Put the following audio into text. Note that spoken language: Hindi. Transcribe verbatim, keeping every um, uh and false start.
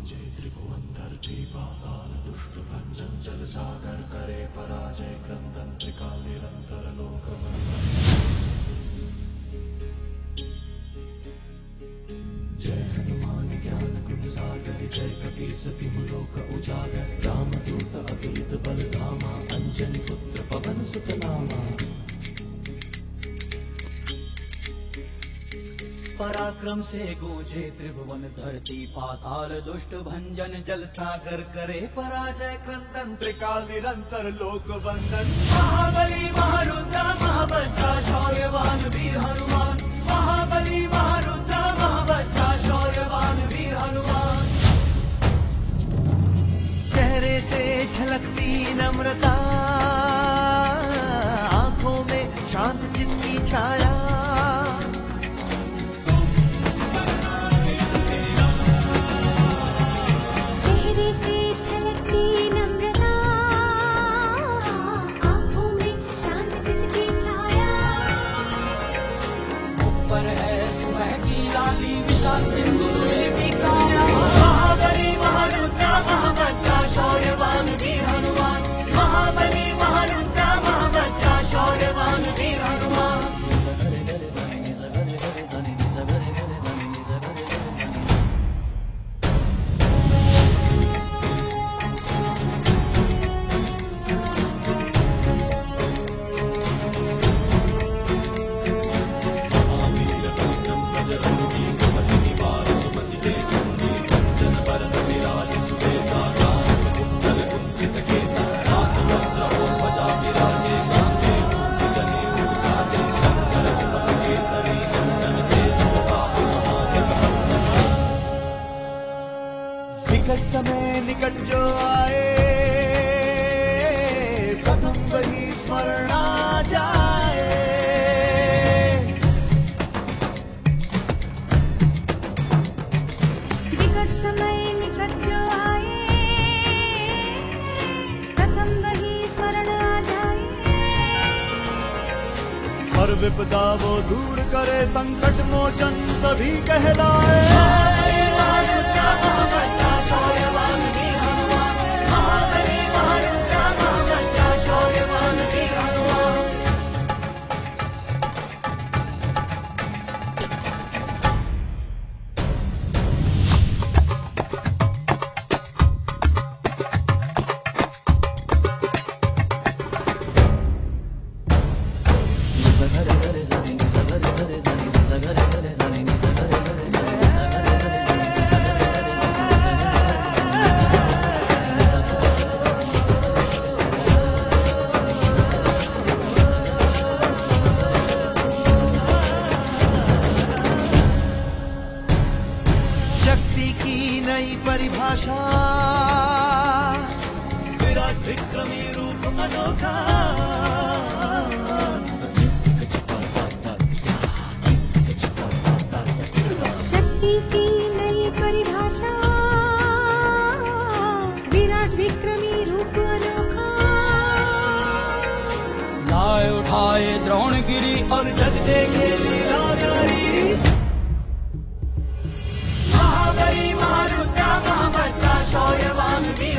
गूंजे त्रिभुवन धरती पाताल दुष्ट भंजन जल सागर करे पराजय क्रंदन त्रिकाल निरंतर लोक वंदन। जय हनुमान ज्ञान गुण सागर जय कपीस तिहु लोक उजागर रामदूत अतुलित बल धामा अंजनी पुत्र पवन सुत नामा। पराक्रम से गूंजे त्रिभुवन धरती पाताल दुष्ट भंजन जल सागर करे पराजय क्रंदन त्रिकाल निरंतर लोक वंदन। महाबली महारुद्र महाबलशाली शौर्यवान वीर हनुमान। महाबली महारुद्र महाबलशाली शौर्यवान वीर हनुमान। चेहरे से झलकती नम्रता आंखों में शांत चित्त की छाया। महाबली महारुद्र महाबलशाली शौर्यवान वीर हनुमान। महाबली महारुद्र महाबलशाली शौर्यवान वीर हनुमान। निकट समय निकट जो आए प्रथम वही स्मरण आ जाए। निकट समय निकट जो आए प्रथम वही स्मरण आ जाए। हर विपदा वो दूर करे संकट मोचन तभी कहलाए। शौर्यवान वीर हनुमान। महाबली महारुद्र महाबलशाली शौर्यवान वीर हनुमान। नई परिभाषा विराट विक्रमी रूप अनोखा। शक्ति की नई परिभाषा विराट विक्रमी रूप अनोखा। लाए उठाए द्रोणगिरी और जग देखे लीला नारी। महाबली महारुद्र महाबलशाली शौर्यवान वीर